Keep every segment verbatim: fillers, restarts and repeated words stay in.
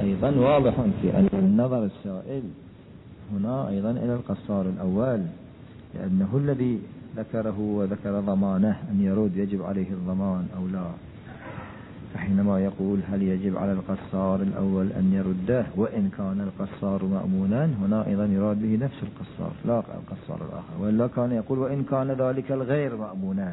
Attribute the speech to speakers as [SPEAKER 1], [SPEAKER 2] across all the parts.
[SPEAKER 1] أيضا واضح في أن النظر السائل هنا أيضا إلى القصار الأول، لأنه الذي ذكره وذكر ضمانه أن يرد يجب عليه الضمان أو لا. فحينما يقول هل يجب على القصار الأول أن يرده وإن كان القصار مأمونا، هنا أيضا يراد به نفس القصار لا القصار الآخر، وإلا كان يقول وإن كان ذلك الغير مأمونا.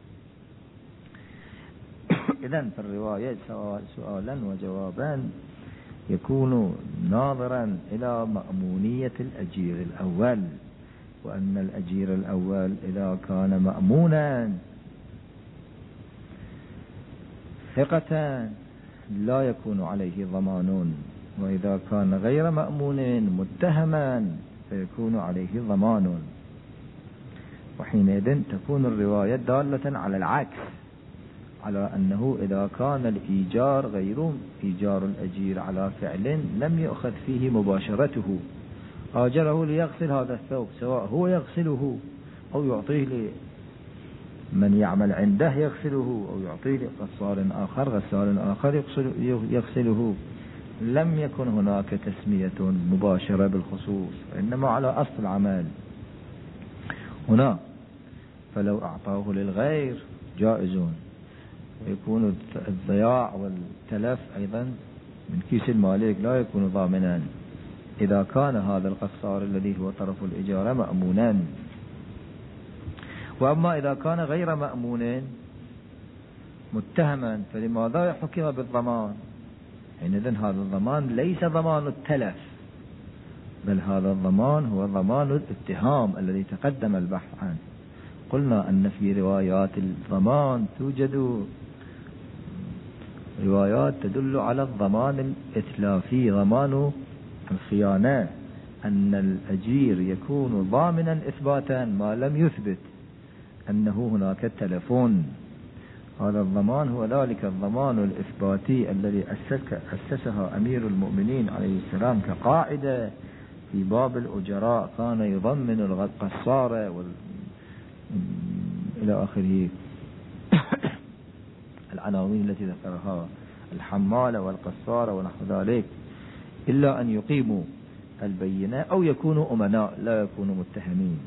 [SPEAKER 1] إذن في الرواية سؤالا وجوابا يكون ناظرا إلى مأمونية الأجير الأول، وأن الأجير الأول إذا كان مأمونا ثقة لا يكون عليه ضمان، وإذا كان غير مأمون متهما فيكون عليه ضمان. وحينئذ تكون الرواية دالة على العكس، على أنه إذا كان الإيجار غير إيجار الأجير على فعل لم يؤخذ فيه مباشرته، آجره ليغسل هذا الثوب، سواء هو يغسله أو يعطيه من يعمل عنده يغسله أو يعطيه لقصار آخر غسال آخر يغسله، لم يكن هناك تسمية مباشرة بالخصوص، وإنما على أصل العمل هنا. فلو أعطاه للغير جائز، ويكون الضياع والتلف أيضا من كيس المالك لا يكون ضامنا إذا كان هذا القصار الذي هو طرف الإجارة مأمونا. وأما إذا كان غير مأمون متهما فلماذا حكم بالضمان؟ حينئذ هذا الضمان ليس ضمان التلف، بل هذا الضمان هو ضمان الاتهام الذي تقدم البحث عنه. قلنا أن في روايات الضمان توجد روايات تدل على الضمان الإتلافي، ضمان الخيانة، أن الأجير يكون ضامنا إثباتا ما لم يثبت أنه هناك تلفون. هذا الضمان هو ذلك الضمان الإثباتي الذي أسسها أمير المؤمنين عليه السلام كقاعدة في باب الأجراء، كان يضمن القصارة وال... إلى آخره العناوين التي ذكرها الحمالة والقصارة ونحو ذلك، إلا أن يقيموا البينة أو يكونوا أمناء لا يكونوا متهمين.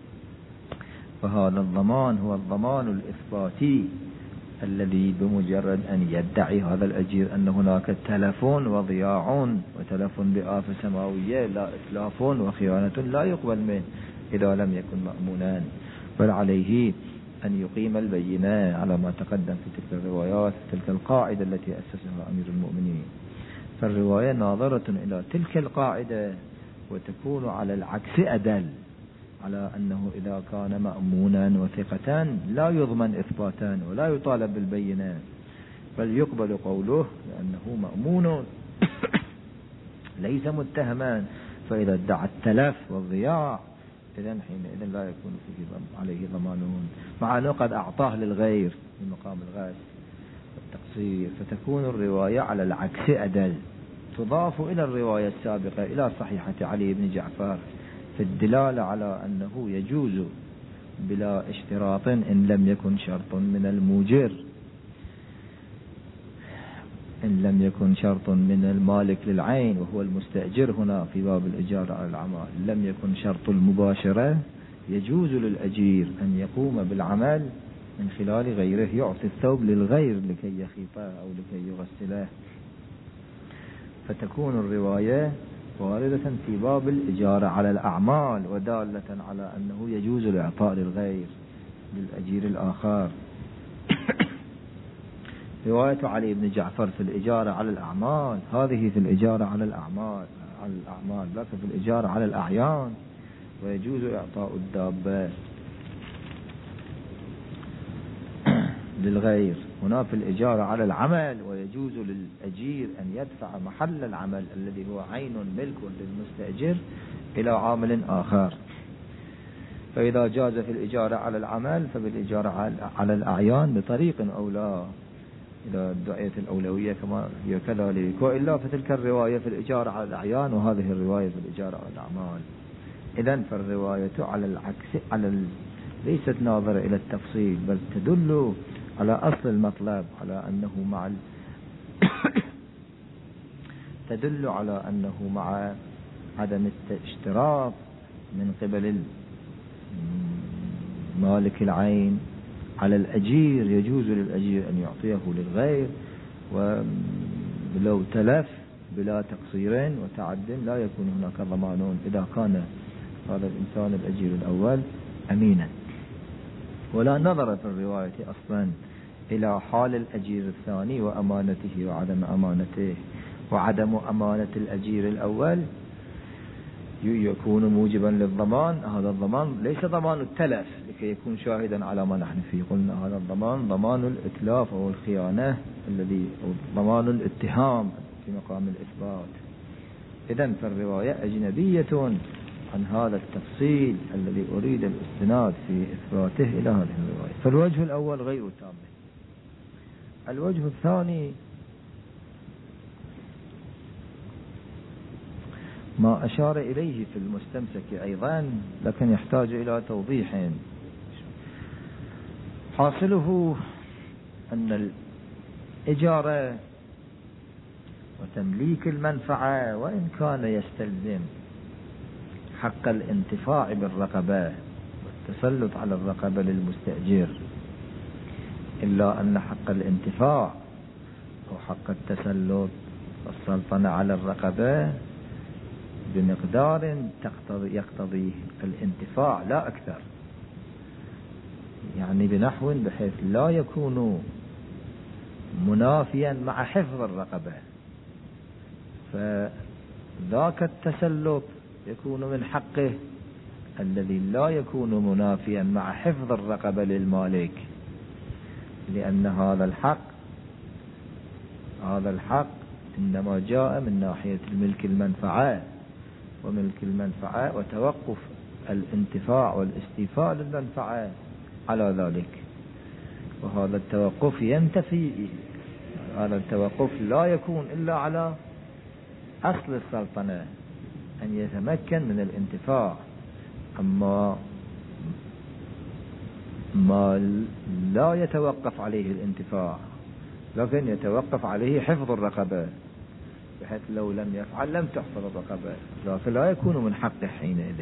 [SPEAKER 1] فهذا الضمان هو الضمان الإثباتي الذي بمجرد أن يدعي هذا الأجير أن هناك تلف وضياع وتلف بآفة سماوية لا إتلاف وخيانة لا يقبل منه إذا لم يكن مأمونا، بل عليه أن يقيم البينة على ما تقدم في تلك الروايات، تلك القاعدة التي أسسها أمير المؤمنين. فالرواية ناظرة إلى تلك القاعدة وتكون على العكس أدل، على أنه إذا كان مأمونا وثقة لا يضمن إثباتا ولا يطالب بالبينة، بل يقبل قوله لأنه مأمون ليس متهما، فإذا ادعى التلف والضياع إذن حينئذ لا يكون فيه عليه ضمانون، مع أنه قد أعطاه للغير في مقام الغاز والتقصير. فتكون الرواية على العكس أدل، تضاف إلى الرواية السابقة إلى صحيحة علي بن جعفر في الدلالة على أنه يجوز بلا اشتراط إن لم يكن شرط من الموجر، إن لم يكن شرط من المالك للعين وهو المستأجر هنا في باب الإجارة على العمل، لم يكن شرط المباشرة، يجوز للأجير أن يقوم بالعمل من خلال غيره، يعطي الثوب للغير لكي يخيطه أو لكي يغسله. فتكون الرواية واردة في باب الإجارة على الأعمال ودالة على أنه يجوز الإعطاء للغير للأجير الآخر. رواية علي بن جعفر في الإجارة على الأعمال هذه في الإجارة على الأعمال على الأعمال لكن في الإجارة على الأعيان، ويجوز إعطاء الدابة للغير. هنا في الإجارة على العمل ويجوز للأجير أن يدفع محل العمل الذي هو عين ملك للمستأجر إلى عامل آخر. فإذا جاز في الإجارة على العمل فبالإجارة على الأعيان بطريق أولى إذا ادعيت الأولوية كما هي كذلك، وإلا فتلك الرواية في الإجارة على الأعيان وهذه الرواية في الإجارة على الأعمال. إذن فالرواية على العكس، على ال... ليست ناظرة إلى التفصيل بل تدل على أصل المطلب، على أنه مع ال... تدل على أنه مع عدم الاشتراط من قبل مالك العين على الأجير، يجوز للأجير أن يعطيه للغير، ولو تلف بلا تقصير وتعد لا يكون هناك ضمان إذا كان هذا الإنسان الأجير الأول أمينا. ولا نظر في الرواية أصلا إلى حال الأجير الثاني وأمانته وعدم أمانته، وعدم أمانة الأجير الأول يكون موجبا للضمان. هذا الضمان ليس ضمان التلف لكي يكون شاهدا على ما نحن فيه، قلنا هذا الضمان ضمان الإتلاف أو الخيانة الذي أو ضمان الاتهام في مقام الإثبات. إذن فالرواية أجنبية عن هذا التفصيل الذي أريد الاستناد في إثباته إلى هذه الرواية. فالوجه الأول غير تام. الوجه الثاني ما أشار إليه في المستمسك أيضا، لكن يحتاج إلى توضيح. حاصله أن الإجارة وتمليك المنفعة وإن كان يستلزم حق الانتفاع بالرقبة والتسلط على الرقبة للمستأجر، إلا أن حق الانتفاع أو حق التسلط والسلطنة على الرقبة بمقدار تقتضي يقتضي الانتفاع لا أكثر، يعني بنحو بحيث لا يكون منافيا مع حفظ الرقبة. فذاك التسلط يكون من حقه الذي لا يكون منافيا مع حفظ الرقبة للمالك، لأن هذا الحق هذا الحق إنما جاء من ناحية الملك المنفعة، وملك المنفعة وتوقف الانتفاع والاستيفاء للمنفعة على ذلك، وهذا التوقف ينتفي. هذا التوقف لا يكون إلا على أصل السلطنة أن يتمكن من الانتفاع، أما ما لا يتوقف عليه الانتفاع لكن يتوقف عليه حفظ الرقبة، بحيث لو لم يفعل لم تحفظ الرقبة، لكن لا يكون من حقه حينئذ.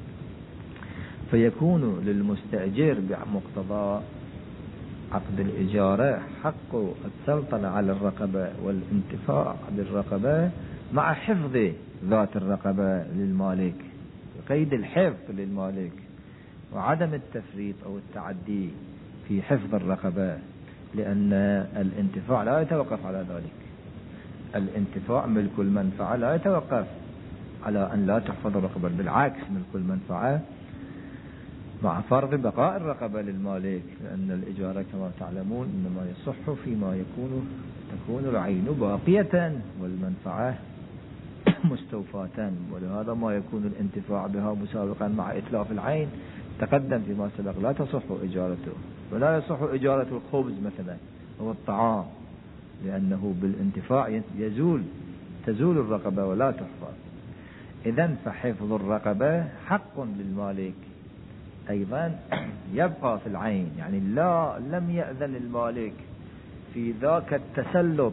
[SPEAKER 1] فيكون للمستأجر بمقتضى عقد الإجارة حق السلطنة على الرقبة والانتفاع بالرقبة مع حفظ ذات الرقبة للمالك، قيد الحفظ للمالك وعدم التفريط أو التعدي في حفظ الرقبة، لأن الانتفاع لا يتوقف على ذلك. الانتفاع ملك المنفعة لا يتوقف على أن لا تحفظ الرقبة، بالعكس ملك المنفعة مع فرض بقاء الرقبة للمالك، لأن الإجارة كما تعلمون إنما يصح فيما يكون تكون العين باقية والمنفعة مستوفاة، ولهذا ما يكون الانتفاع بها مسابقا مع إتلاف العين تقدم فيما سبق لا تصح إجارته، ولا يصح إجارة الخبز مثلا أو الطعام، لأنه بالانتفاع يزول تزول الرقبة ولا تحفظ. إذن فحفظ الرقبة حق للمالك أيضا يبقى في العين، يعني لا لم يأذن المالك في ذاك التسلط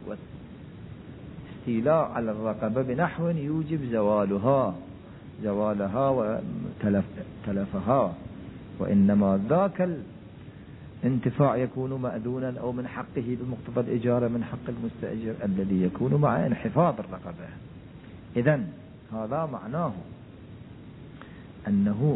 [SPEAKER 1] واستيلاء على الرقبة بنحو يوجب زوالها زوالها وتلفها، وإنما ذاك الانتفاع يكون مأذونا أو من حقه بمقتضى الإجارة من حق المستأجر الذي يكون مع انحفاظ الرقبة. إذن هذا معناه أنه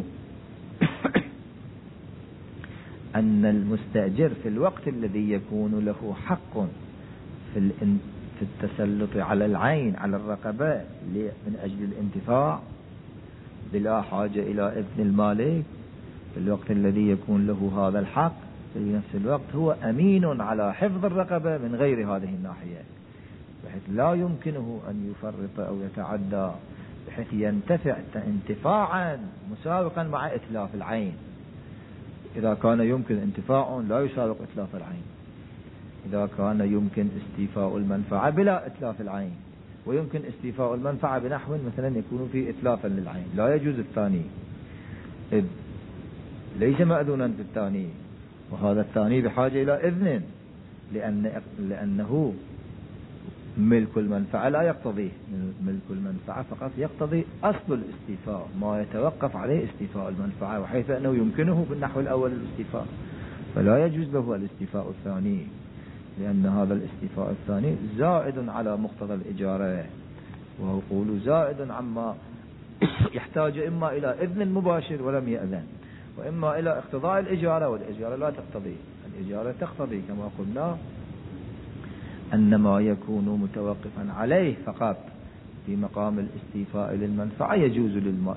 [SPEAKER 1] أن المستأجر في الوقت الذي يكون له حق في في التسلط على العين على الرقبة من أجل الانتفاع بلا حاجة إلى إذن المالك، في الوقت الذي يكون له هذا الحق في نفس الوقت هو أمين على حفظ الرقبة من غير هذه الناحية، بحيث لا يمكنه أن يفرط أو يتعدى، بحيث ينتفع انتفاعا مسابقا مع إتلاف العين. إذا كان يمكن انتفاع لا يسابق إتلاف العين، إذا كان يمكن استيفاء المنفعة بلا إتلاف العين، ويمكن استيفاء المنفعة بنحو مثلا يكون فيه إتلافا للعين، لا يجوز الثاني، إذ ليس مأذونا في الثاني، وهذا الثاني بحاجة إلى إذن، لأن لأنه ملك المنفعة لا يقتضي ملك المنفعة فقط، يقتضي أصل الاستيفاء، ما يتوقف عليه استيفاء المنفعة، وحيث أنه يمكنه بالنحو الأول الاستيفاء فلا يجوز له الاستيفاء الثاني، لأن هذا الاستيفاء الثاني زائد على مقتضى الإجارة، وهو قول زائد عما يحتاج إما إلى إذن مباشر ولم يأذن، وإما إلى اقتضاء الإجارة، والإجارة لا تقتضي. الإجارة تقتضي كما قلنا أن ما يكون متوقفا عليه فقط في مقام الاستيفاء للمنفعة يجوز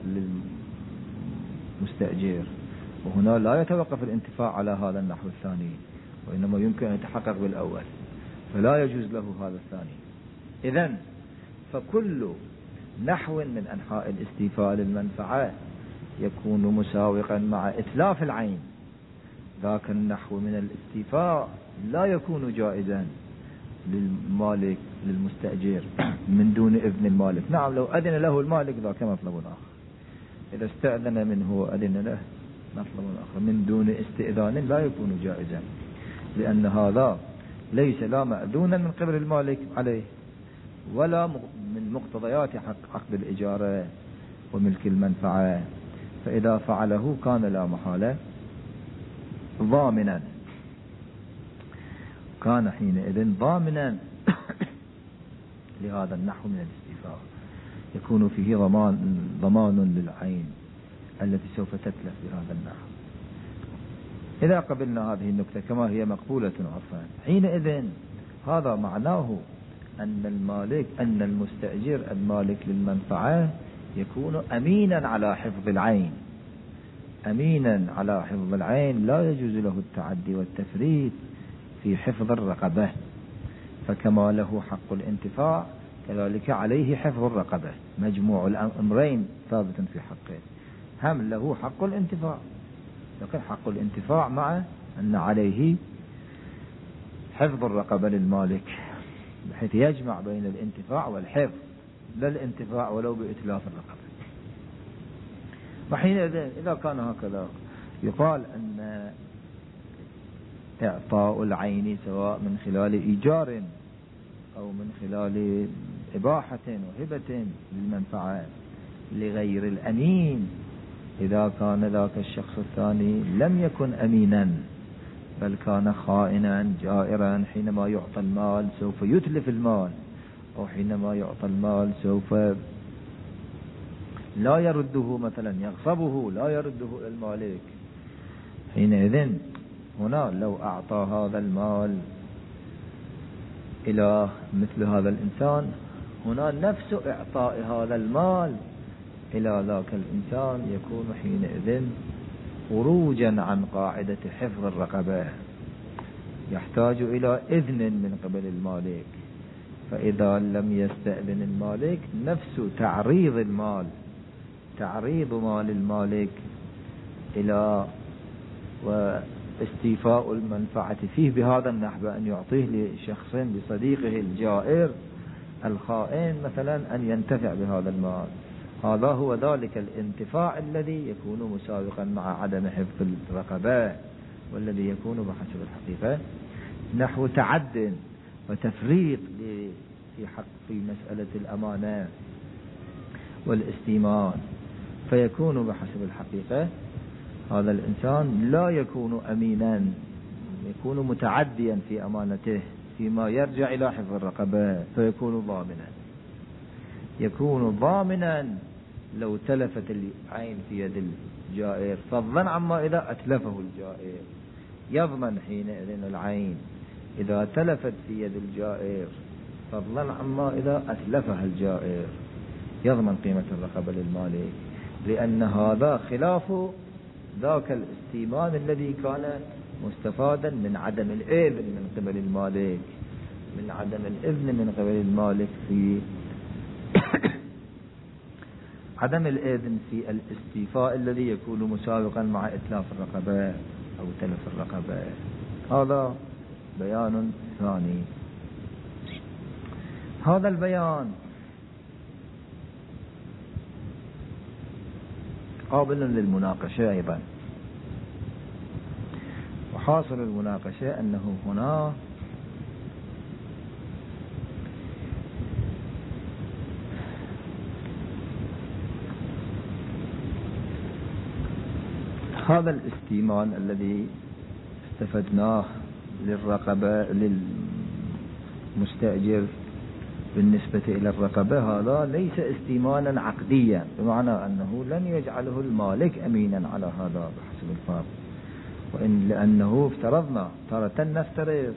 [SPEAKER 1] للمستأجر، وهنا لا يتوقف الانتفاع على هذا النحو الثاني، وإنما يمكن أن يتحقق بالأول، فلا يجوز له هذا الثاني. إذن فكل نحو من أنحاء الاستيفاء للمنفعة يكون مساوقا مع إتلاف العين، ذاك النحو من الاستيفاء لا يكون جائزا للمالك للمستأجر من دون إذن المالك. نعم لو أذن له المالك ذاك مطلب آخر، إذا استأذن منه وأذن له مطلب آخر، من دون استئذان لا يكون جائزا، لأن هذا ليس لا مأذونا من قبل المالك عليه ولا من مقتضيات حق عقد الإجارة وملك المنفعة، فإذا فعله كان لا محالة ضامنا، كان حينئذ ضامنا لهذا النحو من الاستيفاء، يكون فيه ضمان ضمان للعين التي سوف تتلف بهذا النحو. إذا قبلنا هذه النكتة كما هي مقبولة عرفا، حينئذ هذا معناه أن المالك أن المستأجر المالك للمنفعة يكون أمينا على حفظ العين، أمينا على حفظ العين، لا يجوز له التعدي والتفريط في حفظ الرقبة، فكما له حق الانتفاع كذلك عليه حفظ الرقبة، مجموع الأمرين ثابت في حقه، هم له حق الانتفاع، لكن حق الانتفاع مع أن عليه حفظ الرقبة للمالك، بحيث يجمع بين الانتفاع والحفظ، لا الانتفاع ولو بإتلاف الرقبة. وحينئذ إذا كان هكذا يقال أن إعطاء العين سواء من خلال إيجار أو من خلال إباحة وهبة للمنفعة لغير الأمين، إذا كان ذاك الشخص الثاني لم يكن أمينا بل كان خائنا جائرا، حينما يعطى المال سوف يتلف المال، أو حينما يعطى المال سوف لا يرده، مثلا يغصبه لا يرده إلى المالك، حينئذ هنا لو أعطى هذا المال إلى مثل هذا الإنسان، هنا نفس إعطاء هذا المال إلى ذاك الإنسان يكون حينئذ خروجا عن قاعدة حفظ الرقبة، يحتاج إلى إذن من قبل المالك، فإذا لم يستأذن المالك نفس تعريض المال، تعريض مال المالك إلى واستيفاء المنفعة فيه بهذا النحو، أن يعطيه لشخص لصديقه الجائر الخائن مثلا أن ينتفع بهذا المال، هذا هو ذلك الانتفاع الذي يكون مساوقا مع عدم حفظ الرقبة، والذي يكون بحسب الحقيقة نحو تعد وتفريط في حق في مسألة الأمانة والاستيمان، فيكون بحسب الحقيقة هذا الإنسان لا يكون أمينا، يكون متعديا في أمانته فيما يرجع إلى حفظ الرقبة، فيكون ضامنا، يكون ضامنا لو تلفت العين في يد الجائر، فضلا عما إذا أتلفه الجائر، يضمن حينئذ العين إذا تلفت في يد الجائر، فضلا عما إذا أتلفها الجائر، يضمن قيمة الرقبة للمالك، لأن هذا خلاف ذاك الاستيمان الذي كان مستفادا من عدم الإذن من قبل المالك، من عدم الإذن من قبل المالك في عدم الإذن في الاستيفاء الذي يكون مساوقا مع إتلاف الرقبة أو تلف الرقبة. هذا بيان ثاني. هذا البيان قابل للمناقشة أيضا، وحاصل المناقشة أنه هنا هذا الاستيمان الذي استفدناه للرقبة للمستأجر بالنسبة إلى الرقبة، هذا ليس استيمانا عقديا، بمعنى أنه لن يجعله المالك أمينا على هذا بحسب الفرض، وإن لأنه افترضنا تارة نفترض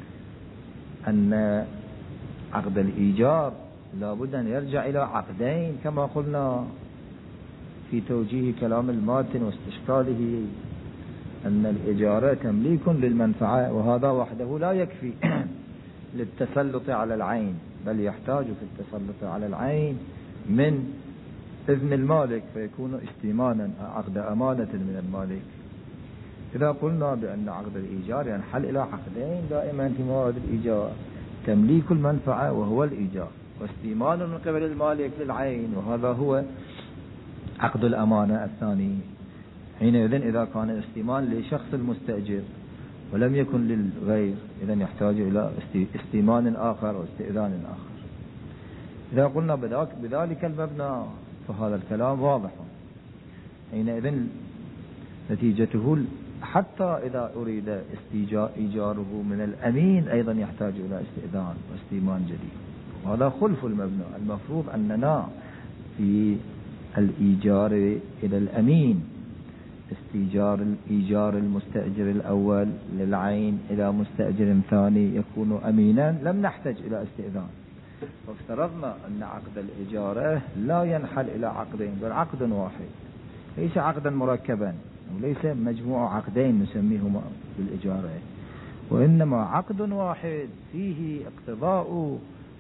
[SPEAKER 1] أن عقد الإيجار لابد أن يرجع إلى عقدين كما قلنا في توجيه كلام الماتن واستشكاله، أن الإجارة تمليك للمنفعة، وهذا وحده لا يكفي للتسلط على العين، بل يحتاج في التسلط على العين من إذن المالك، فيكون استيمانا عقد أمانة من المالك. إذا قلنا بأن عقد الإيجار ينحل إلى عقدين دائما في موارد الإيجار، تمليك المنفعة وهو الإيجار، واستيمان من قبل المالك للعين وهذا هو عقد الأمانة الثاني. حينئذ إذا كان استيمان لشخص المستأجر ولم يكن للغير، إذن يحتاج إلى استيمان آخر واستئذان آخر. إذا قلنا بذلك المبنى فهذا الكلام واضح. حينئذ نتيجته حتى إذا أريد إيجاره من الأمين أيضا يحتاج إلى استئذان واستيمان جديد، وهذا خلف المبنى. المفروض أننا في الإيجار إلى الأمين استيجار الإيجار المستأجر الأول للعين إلى مستأجر ثاني يكون أمينا، لم نحتاج إلى استئذان. وافترضنا أن عقد الإجارة لا ينحل إلى عقدين بل عقد واحد، ليس عقدا مركبا وليس مجموع عقدين نسميهما بالإجارة، وإنما عقد واحد فيه اقتضاء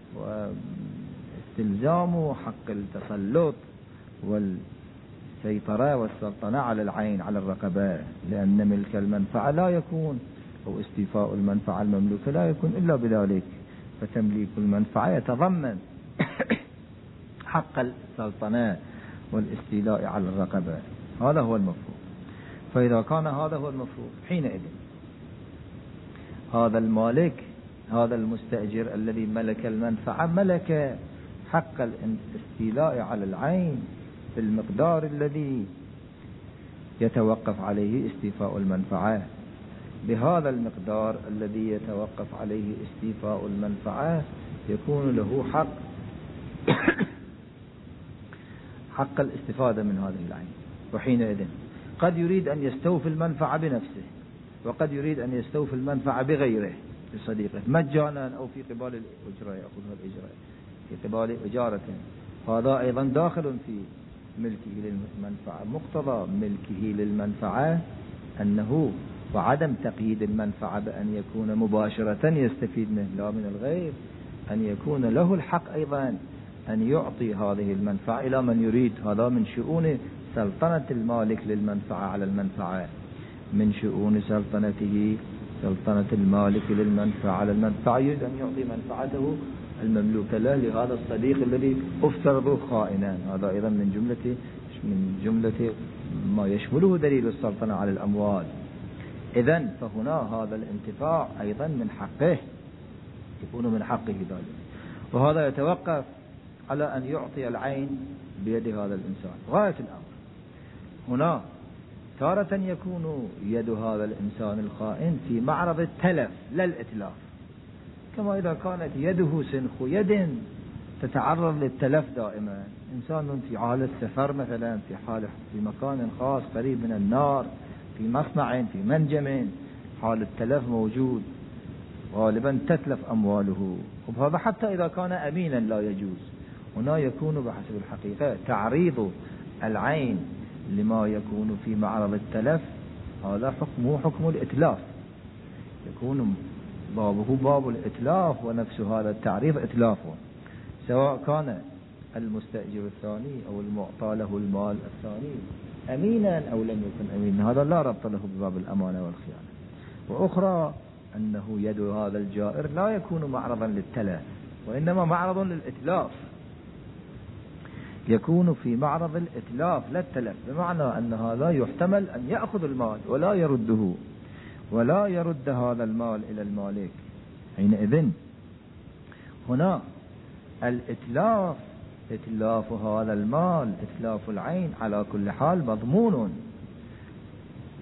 [SPEAKER 1] واستلزام حق التسلط والسيطرة والسلطنة على العين على الرقبة، لأن ملك المنفعة لا يكون أو استيفاء المنفعة المملوكة لا يكون إلا بذلك، فتمليك المنفعة يتضمن حق السلطنة والاستيلاء على الرقبة. هذا هو المفروض. فإذا كان هذا هو المفروض، حينئذ هذا المالك هذا المستأجر الذي ملك المنفعة ملك حق الاستيلاء على العين بالمقدار الذي يتوقف عليه استيفاء المنفعة. بهذا المقدار الذي يتوقف عليه استيفاء المنفعة يكون له حق حق الاستفادة من هذه العين. وحينئذ قد يريد أن يستوفي المنفعة بنفسه، وقد يريد أن يستوفي المنفعة بغيره بصديقه مجانا أو في قبال الإجراء، يأخذها الإجراء في قبال إجارة، هذا أيضا داخل في ملكه للمنفعة. مقتضى ملكه للمنفعة أنه وعدم تقييد المنفعة بأن يكون مباشرة يستفيد منه لا من الغير، أن يكون له الحق أيضا أن يعطي هذه المنفعة إلى من يريد. هذا من شؤون سلطنة المالك للمنفعة على المنفعة، من شؤون سلطنته سلطنة المالك للمنفعة على المنفعة، يريد أن يعطي منفعته المملوكة له لهذا الصديق الذي افترضه خائنا. هذا أيضا من جملة من جملة ما يشمله دليل السلطنة على الأموال. إذن فهنا هذا الانتفاع أيضا من حقه، يكون من حقه ذلك، وهذا يتوقف على أن يعطي العين بيد هذا الإنسان. غاية الأمر هنا تارة يكون يد هذا الإنسان الخائن في معرض التلف لا الإتلاف، كما إذا كانت يده سنخ يد تتعرض للتلف دائما. إنسان في حال السفر مثلا، في حال في مكان خاص قريب من النار، في مصنع، في منجم، حال التلف موجود، غالبا تتلف أمواله، وهذا حتى إذا كان أمينا لا يجوز. هنا يكون بحسب الحقيقة تعريض العين لما يكون في معرض التلف، هذا حكمه حكم الإتلاف، يكون بابه باب الإتلاف، ونفس هذا التعريض إتلافه، سواء كان المستأجر الثاني أو المعطى له المال الثاني أمينا أو لم يكن أمينا، هذا لا ربط له بباب الأمانة والخيانة. وأخرى أنه يد هذا الجائر لا يكون معرضا للتلف، وإنما معرض للإتلاف، يكون في معرض الإتلاف لا التلف، بمعنى أن هذا يحتمل أن يأخذ المال ولا يرده ولا يرد هذا المال إلى المالك. حينئذ هنا الإتلاف إتلاف هذا المال إتلاف العين على كل حال مضمون،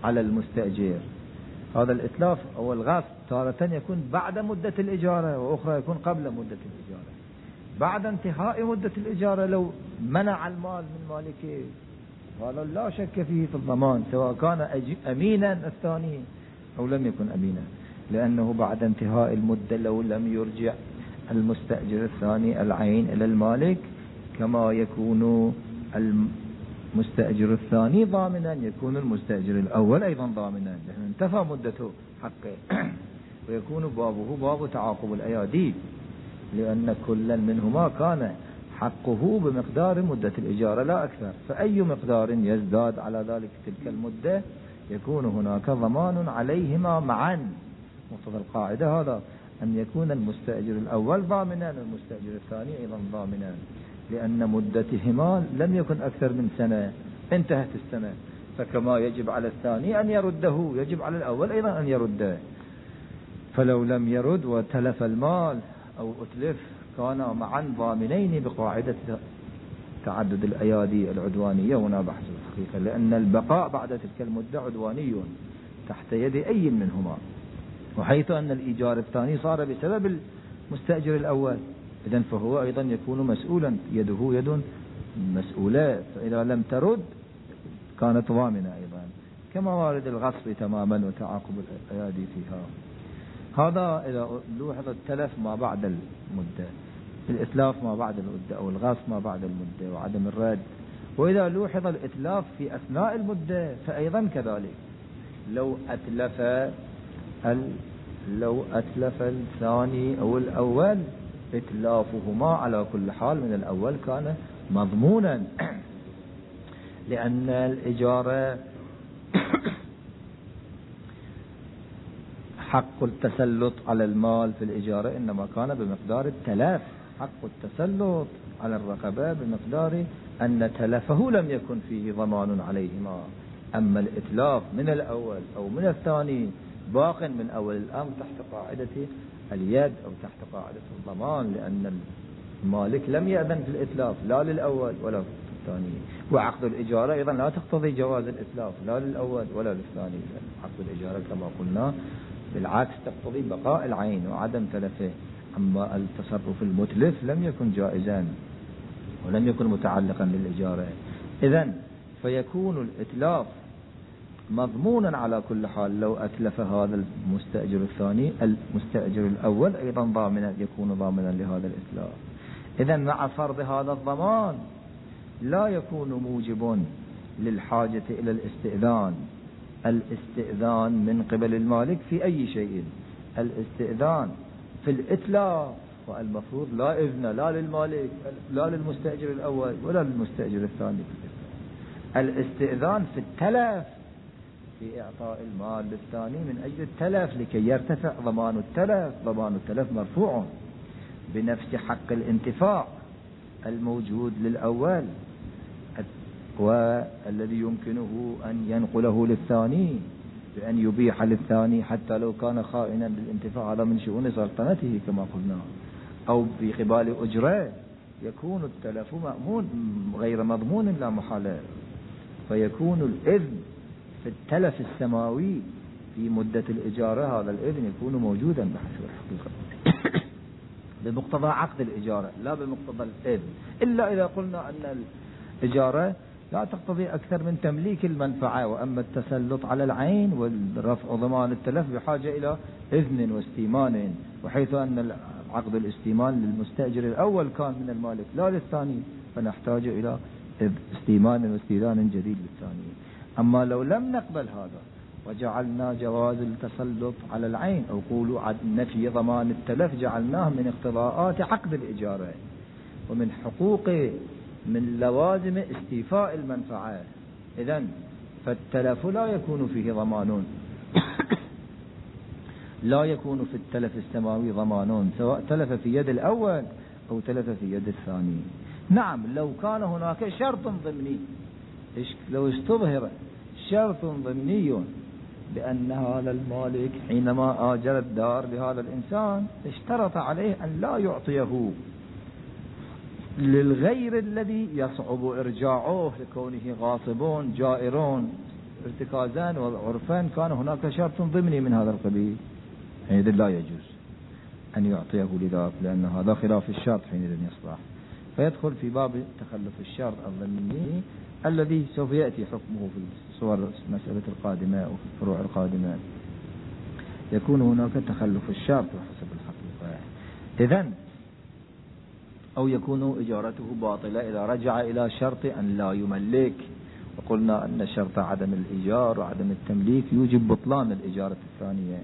[SPEAKER 1] على المستأجر. هذا الإتلاف أو الغصب تارة يكون بعد مدة الإجارة، وأخرى يكون قبل مدة الإجارة. بعد انتهاء مدة الإجارة لو منع المال من مالكه هذا لا شك فيه في الضمان، سواء كان أمينا الثاني أو لم يكن أمينا، لأنه بعد انتهاء المدة لو لم يرجع المستأجر الثاني العين إلى المالك كما يكون المستأجر الثاني ضامنا، يكون المستأجر الأول أيضا ضامنا، لأنه انتفى مدته حقه. ويكون بابه باب تعاقب الأيادي، لأن كل منهما كان حقه بمقدار مدة الإجارة لا أكثر، فأي مقدار يزداد على ذلك تلك المدة يكون هناك ضمان عليهما معا. مقتضى القاعدة هذا، أن يكون المستأجر الأول ضامنا والمستأجر الثاني أيضا ضامنا، لأن مدتهما لم يكن أكثر من سنة، انتهت السنة، فكما يجب على الثاني أن يرده يجب على الأول أيضا أن يرده. فلو لم يرد وتلف المال أو أتلف كانا معا ضامنين بقاعدة تعدد الأيادي العدوانية. هنا بحث الحقيقة، لأن البقاء بعد تلك المدة عدواني تحت يد أي منهما، وحيث أن الإيجار الثاني صار بسبب المستأجر الأول، إذن فهو أيضا يكون مسؤولا، يده يد مسؤولة، فإذا لم ترد كانت ضامنة أيضا، كما وارد الغصب تماما وتعاقب الأيادي فيها. هذا إذا لوحظ التلف ما بعد المدة، الإتلاف ما بعد المدة، أو الغصب ما بعد المدة وعدم الرد. وإذا لوحظ الإتلاف في أثناء المدة فأيضا كذلك. لو أتلف ال... لو أتلف الثاني أو الأول إتلافهما على كل حال من الأول كان مضمونا، لأن الإجارة حق التسلط على المال في الإجارة إنما كان بمقدار التلف، حق التسلط على الرقبة بمقدار أن تلفه لم يكن فيه ضمان عليهما. أما الإتلاف من الأول أو من الثاني باق من أول الأمر تحت قاعدة اليد أو تحت قاعدة الضمان، لأن المالك لم يأذن في الإتلاف لا للأول ولا الثاني. وعقد الإجارة أيضا لا تقتضي جواز الإتلاف لا للأول ولا للثاني، عقد الإجارة كما قلنا بالعكس تقتضي بقاء العين وعدم تلفه. أما التصرف المتلف لم يكن جائزا ولم يكن متعلقا بالإجارة. إذن فيكون الإتلاف مضمونا على كل حال. لو أتلف هذا المستأجر الثاني المستأجر الأول أيضا ضامنا، يكون ضامنا لهذا الإتلاف. إذن مع فرض هذا الضمان لا يكون موجب للحاجة إلى الاستئذان الاستئذان من قبل المالك في أي شيء. الاستئذان في الإتلاف والمفروض لا إذن لا للمالك لا للمستأجر الأول ولا للمستأجر الثاني. الاستئذان في التلف في إعطاء المال للثاني من أجل التلف لكي يرتفع ضمان التلف. ضمان التلف مرفوع بنفس حق الانتفاع الموجود للأول والذي يمكنه أن ينقله للثاني بأن يبيح للثاني حتى لو كان خائنا للانتفاع، هذا من شؤون سلطنته كما قلنا، أو بقبال أجرة يكون التلف مأمون غير مضمون لا محالة. فيكون الإذن في التلف السماوي في مدة الإجارة، هذا الإذن يكون موجودا بحسب الحقيقة بمقتضى عقد الإجارة لا بمقتضى الإذن، إلا إذا قلنا أن الإجارة لا تقتضي أكثر من تمليك المنفعة، وأما التسلط على العين والرفع ضمان التلف بحاجة إلى إذن واستيمان، وحيث أن عقد الاستيمان للمستأجر الأول كان من المالك لا للثاني، فنحتاج إلى استيمان واستئذان جديد للثاني. أما لو لم نقبل هذا وجعلنا جواز التسلط على العين أو قولوا نفي ضمان التلف جعلناه من اقتضاءات عقد الإجارة ومن حقوق من لوازم استيفاء المنفعة، إذن فالتلف لا يكون فيه ضمان لا يكون في التلف السماوي ضمان، سواء تلف في يد الأول أو تلف في يد الثاني. نعم لو كان هناك شرط ضمني، لو استظهر شرط ضمني بأن هذا المالك حينما آجر الدار لهذا الإنسان اشترط عليه أن لا يعطيه للغير الذي يصعب إرجاعه لكونه غاصبون جائرون ارتكازا وعرفا كان هناك شرط ضمني من هذا القبيل، حينئذ لا يجوز أن يعطيه لذاك، لأن هذا خلاف الشرط حينئذ يصلح، فيدخل في باب تخلف الشرط الضمني الذي سوف يأتي حكمه في الصور المسألة القادمة وفي الفروع القادمة. يكون هناك تخلف الشرط بحسب الحقيقة إذن، أو يكون إجارته باطلة إذا رجع إلى شرط أن لا يملك، وقلنا أن شرط عدم الإيجار وعدم التمليك يوجب بطلان الإجارة الثانية،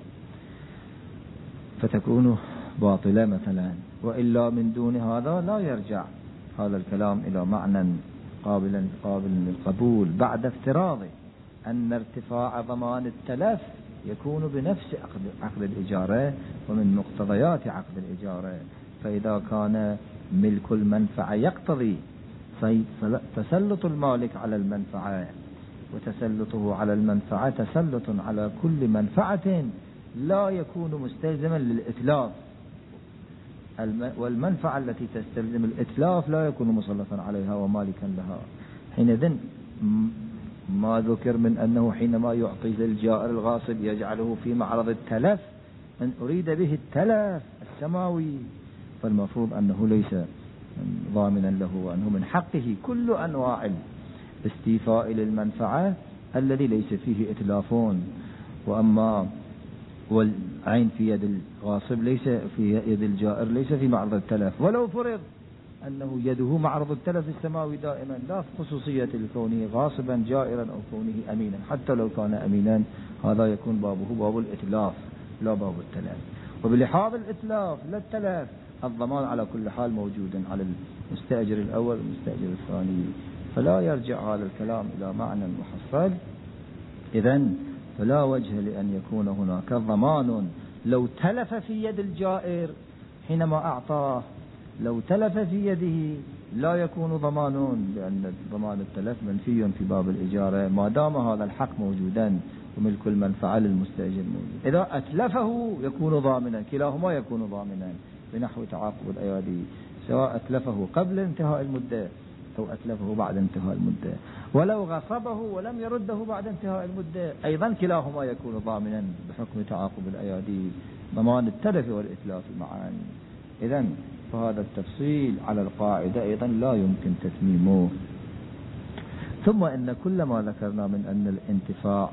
[SPEAKER 1] فتكون باطلة مثلا. وإلا من دون هذا لا يرجع هذا الكلام إلى معنى قابلا قابل للقبول، بعد افتراض أن ارتفاع ضمان التلف يكون بنفس عقد, عقد الإجارة ومن مقتضيات عقد الإجارة. فإذا كان ملك المنفعة يقتضي تسلط المالك على المنفعة، وتسلطه على المنفعة تسلط على كل منفعة لا يكون مستلزما للإتلاف، والمنفعة التي تستلزم الإتلاف لا يكون مسلطا عليها ومالكا لها. حينئذ ما ذكر من أنه حينما يعطي للجائر الغاصب يجعله في معرض التلف أن أريد به التلف السماوي، فالمفروض أنه ليس ضامنا له، وأنه من حقه كل أنواع الاستيفاء للمنفعة الذي ليس فيه إتلافون. وأما والعين في يد الغاصب ليس في يد الجائر ليس في معرض التلف، ولو فرض أنه يده معرض التلف السماوي دائما، لا في خصوصية كونه غاصبا جائرا أو كونه أمينا، حتى لو كان أمينا هذا يكون بابه باب الإتلاف لا باب التلف. وبلحاظ الإتلاف لا التلف الضمان على كل حال موجودا على المستأجر الأول والمستأجر الثاني، فلا يرجع هذا الكلام إلى معنى محصل. إذن فلا وجه لأن يكون هناك ضمان لو تلف في يد الجائر حينما أعطاه، لو تلف في يده لا يكون ضمان، لأن ضمان التلف منفي في باب الإجارة ما دام هذا الحق موجودا وملك المنفعة للمستأجر موجود. إذا أتلفه يكون ضامنا، كلاهما يكون ضامنا بنحو تعاقب الأيادي، سواء أتلفه قبل انتهاء المدة أو أتلفه بعد انتهاء المدة. ولو غصبه ولم يرده بعد انتهاء المدة أيضا كلاهما يكون ضامنا بحكم تعاقب الأيادي، ضمان التلف والإتلاف معا. إذن فهذا التفصيل على القاعدة أيضا لا يمكن تتميمه. ثم إن كل ما ذكرنا من أن الانتفاع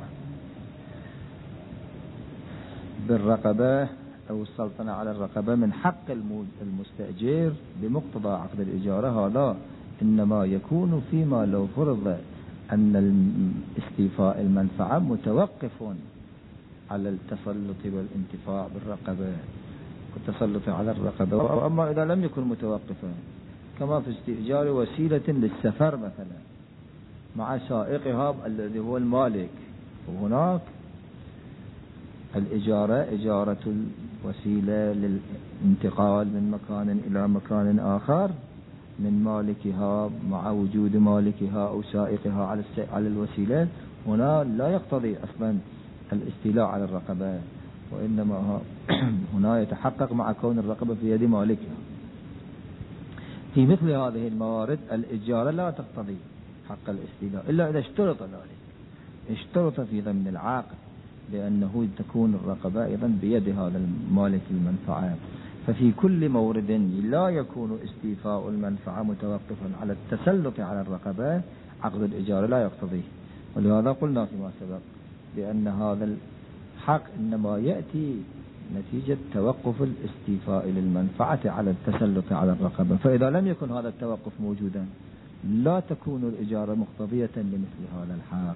[SPEAKER 1] بالرقبة أو السلطنة على الرقبة من حق المستأجر بمقتضى عقد الإجارة، هذا إنما يكون فيما لو فرض أن استيفاء المنفعة متوقف على التسلط والانتفاع بالرقبة والتسلط على الرقبة. وأما إذا لم يكن متوقفا كما في استئجار وسيلة للسفر مثلا مع سائقها الذي هو المالك، وهناك الإجارة إجارة الوسيلة للانتقال من مكان إلى مكان آخر من مالكها مع وجود مالكها أو سائقها على على الوسيلة، هنا لا يقتضي أصلا الاستيلاء على الرقبة، وإنما هنا يتحقق مع كون الرقبة في يد مالكها. في مثل هذه الموارد الإجارة لا تقتضي حق الاستيلاء إلا إذا اشترط ذلك، اشترط في ضمن العقد لأنه تكون الرقبة أيضا بيد هذا المالك المنفعة. ففي كل مورد لا يكون استيفاء المنفعة متوقفا على التسلط على الرقبة عقد الإجارة لا يقتضيه. ولهذا قلنا فيما سبق بأن هذا الحق إنما يأتي نتيجة توقف الاستيفاء للمنفعة على التسلط على الرقبة، فإذا لم يكن هذا التوقف موجودا لا تكون الإجارة مقتضية لمثل هذا الحق.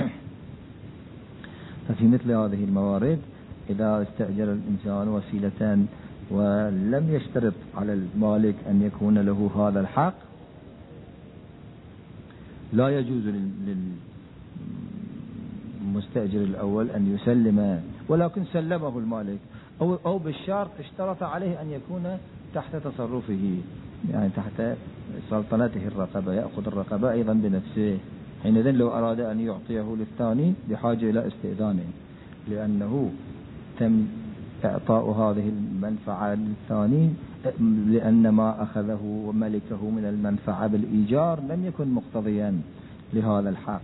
[SPEAKER 1] ففي مثل هذه الموارد إذا استأجر الإنسان وسيلة ولم يشترط على المالك أن يكون له هذا الحق لا يجوز للمستأجر الأول أن يسلم، ولكن سلمه المالك أو, أو بالشرط اشترط عليه أن يكون تحت تصرفه، يعني تحت سلطنته الرقبة، يأخذ الرقبة أيضا بنفسه. حينئذ لو أراد أن يعطيه للثاني بحاجة إلى استئذانه، لأنه تم إعطاء هذه المنفعة للثاني لأن ما أخذه وملكه من المنفعة بالإيجار لم يكن مقتضيا لهذا الحق.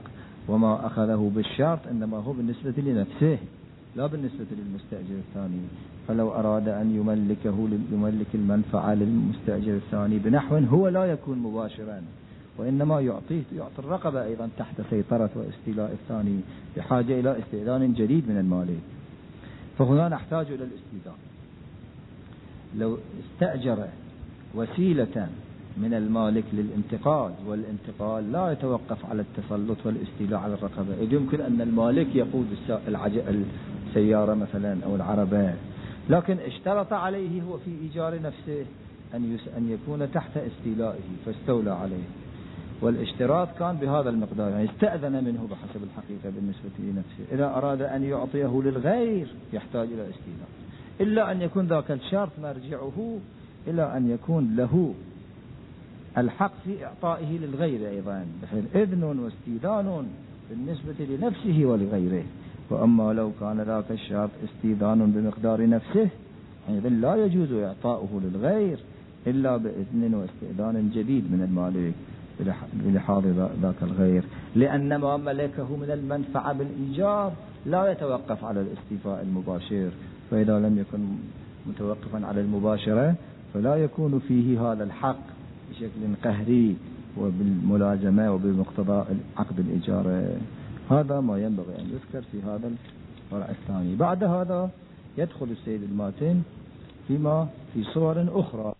[SPEAKER 1] وما أخذه بالشرط إنما هو بالنسبة لنفسه لا بالنسبة للمستأجر الثاني. فلو أراد أن يملكه يملك المنفعة للمستأجر الثاني بنحو هو لا يكون مباشرا، وإنما يعطيه يعطي الرقبة أيضا تحت سيطرة واستيلاء الثاني بحاجة إلى استئذان جديد من المالك. فهنا نحتاج إلى الاستئذان. لو استأجر وسيلة من المالك للانتقال، والانتقال لا يتوقف على التسلط والاستيلاء على الرقبة، إذ يمكن أن المالك يقود السيارة مثلا أو العربة، لكن اشترط عليه هو في إيجار نفسه أن أن يكون تحت استيلائه فاستولى عليه، والاشتراط كان بهذا المقدار، يعني استأذن منه بحسب الحقيقة بالنسبة لنفسه. إذا أراد أن يعطيه للغير يحتاج إلى استيلاء، إلا أن يكون ذاك الشرط مرجعه إلى أن يكون له الحق في إعطائه للغير أيضا، بحيث إذن واستئذان بالنسبة لنفسه ولغيره. وأما لو كان ذاك الشرط استئذان بمقدار نفسه إذن لا يجوز إعطاؤه للغير إلا بإذن واستئذان جديد من المالك بلحاظ ذاك الغير، لأن ما ملكه من المنفعة بالإيجار لا يتوقف على الاستيفاء المباشر، فإذا لم يكن متوقفا على المباشرة فلا يكون فيه هذا الحق بشكل قهري وبالملازمة وبمقتضى عقد الإيجار. هذا ما ينبغي أن يذكر في هذا الفرع الثاني. بعد هذا يدخل السيد الماتن فيما في صور أخرى.